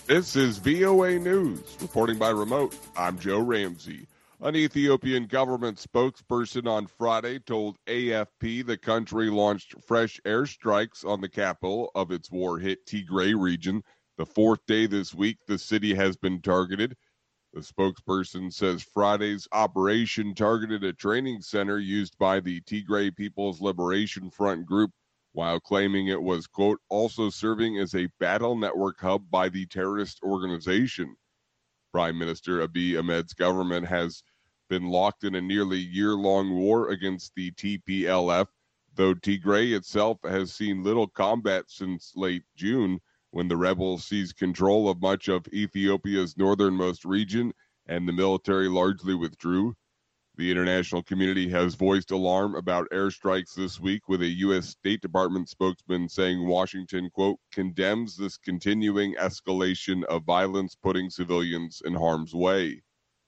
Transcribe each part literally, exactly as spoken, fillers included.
This is V O A News. Reporting by remote, I'm Joe Ramsey. An Ethiopian government spokesperson on Friday told A F P the country launched fresh airstrikes on the capital of its war-hit Tigray region. The fourth day this week, the city has been targeted. The spokesperson says Friday's operation targeted a training center used by the Tigray People's Liberation Front group, while claiming it was, quote, also serving as a battle network hub by the terrorist organization. Prime Minister Abiy Ahmed's government has been locked in a nearly year-long war against the T P L F, though Tigray itself has seen little combat since late June, when the rebels seized control of much of Ethiopia's northernmost region and the military largely withdrew. The international community has voiced alarm about airstrikes this week, with a U S State Department spokesman saying Washington, quote, condemns this continuing escalation of violence, putting civilians in harm's way.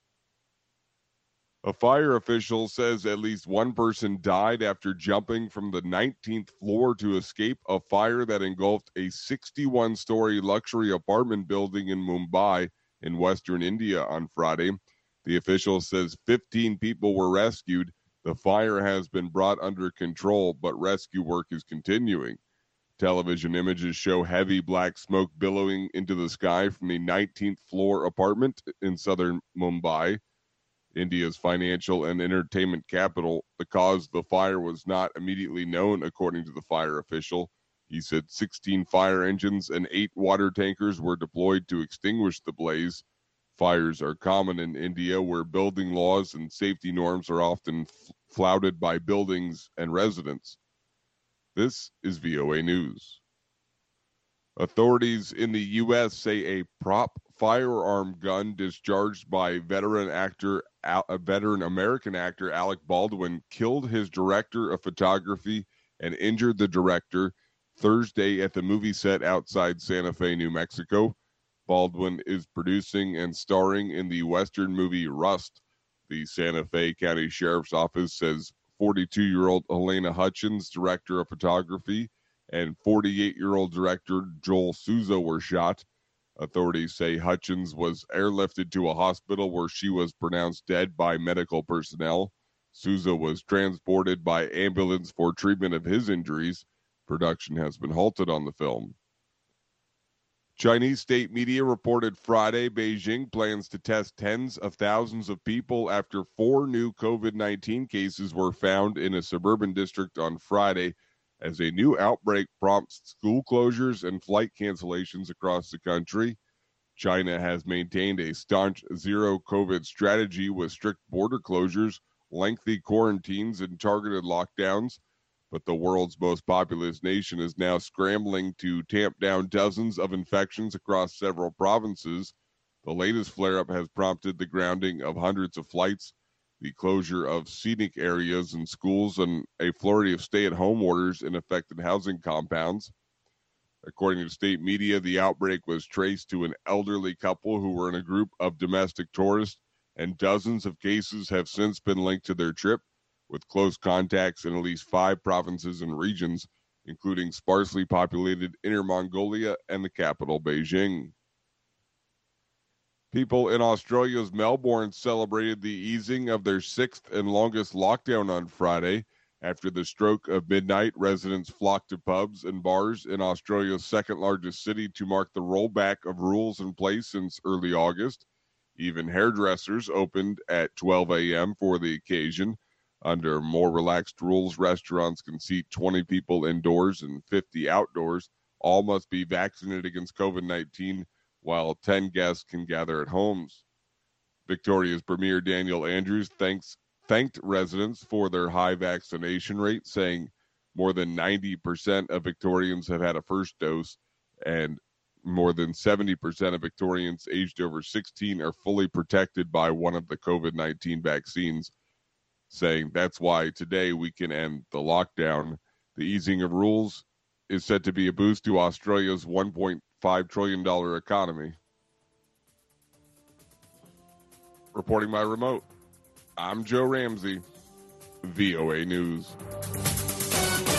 A fire official says at least one person died after jumping from the nineteenth floor to escape a fire that engulfed a sixty-one-story luxury apartment building in Mumbai in western India on Friday. The official says fifteen people were rescued. The fire has been brought under control, but rescue work is continuing. Television images show heavy black smoke billowing into the sky from the nineteenth floor apartment in southern Mumbai, India's financial and entertainment capital. The cause of the fire was not immediately known, according to the fire official. He said sixteen fire engines and eight water tankers were deployed to extinguish the blaze. Fires are common in India, where building laws and safety norms are often f- flouted by buildings and residents. This is V O A News. Authorities in the U S say a prop firearm gun discharged by veteran actor, a veteran American actor Alec Baldwin killed his director of photography and injured the director Thursday at the movie set outside Santa Fe, New Mexico. Baldwin is producing and starring in the Western movie Rust. The Santa Fe County Sheriff's Office says forty-two-year-old Helena Hutchins, director of photography, and forty-eight-year-old director Joel Souza were shot. Authorities say Hutchins was airlifted to a hospital where she was pronounced dead by medical personnel. Souza was transported by ambulance for treatment of his injuries. Production has been halted on the film. Chinese state media reported Friday Beijing plans to test tens of thousands of people after four new COVID nineteen cases were found in a suburban district on Friday, as a new outbreak prompts school closures and flight cancellations across the country. China has maintained a staunch zero COVID strategy with strict border closures, lengthy quarantines, and targeted lockdowns. But the world's most populous nation is now scrambling to tamp down dozens of infections across several provinces. The latest flare-up has prompted the grounding of hundreds of flights, the closure of scenic areas and schools, and a flurry of stay-at-home orders in affected housing compounds. According to state media, the outbreak was traced to an elderly couple who were in a group of domestic tourists, and dozens of cases have since been linked to their trip, with close contacts in at least five provinces and regions, including sparsely populated Inner Mongolia and the capital, Beijing. People in Australia's Melbourne celebrated the easing of their sixth and longest lockdown on Friday. After the stroke of midnight, residents flocked to pubs and bars in Australia's second-largest city to mark the rollback of rules in place since early August. Even hairdressers opened at twelve a.m. for the occasion. Under more relaxed rules, restaurants can seat twenty people indoors and fifty outdoors. All must be vaccinated against COVID nineteen, while ten guests can gather at homes. Victoria's Premier Daniel Andrews thanks, thanked residents for their high vaccination rate, saying more than ninety percent of Victorians have had a first dose, and more than seventy percent of Victorians aged over sixteen are fully protected by one of the COVID nineteen vaccines, saying that's why today we can end the lockdown. The easing of rules is said to be a boost to Australia's one point five trillion dollars economy. Reporting by remote, I'm Joe Ramsey, V O A News.